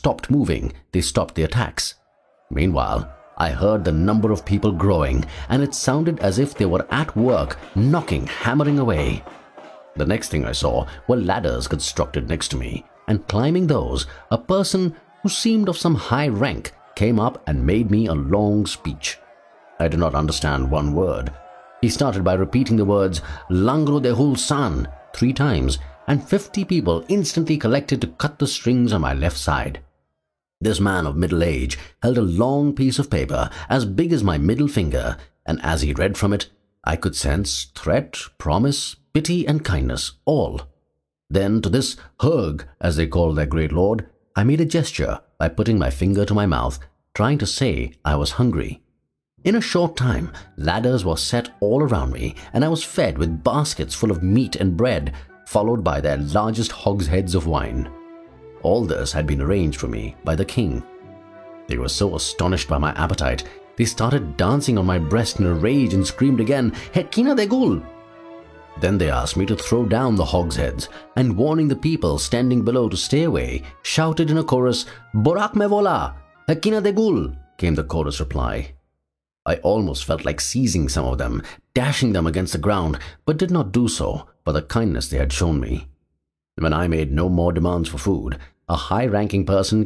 stopped moving, they stopped the attacks. Meanwhile, I heard the number of people growing, and it sounded as if they were at work, knocking, hammering away. The next thing I saw were ladders constructed next to me, and climbing those, a person who seemed of some high rank came up and made me a long speech. I did not understand one word. He started by repeating the words "Langro Dehul San" 3 times, and 50 people instantly collected to cut the strings on my left side. This man of middle age held a long piece of paper as big as my middle finger, and as he read from it, I could sense threat, promise, pity, and kindness, all. Then to this Hurg, as they call their great lord, I made a gesture by putting my finger to my mouth, trying to say I was hungry. In a short time, ladders were set all around me, and I was fed with baskets full of meat and bread, followed by their largest hogsheads of wine. All this had been arranged for me by the king. They were so astonished by my appetite, they started dancing on my breast in a rage and screamed again, "Hekina Degul!" Then they asked me to throw down the hogsheads, and warning the people standing below to stay away, shouted in a chorus, "Borak Mevola! Hekina Degul!" came the chorus reply. I almost felt like seizing some of them, dashing them against the ground, but did not do so for the kindness they had shown me. When I made no more demands for food, a high-ranking person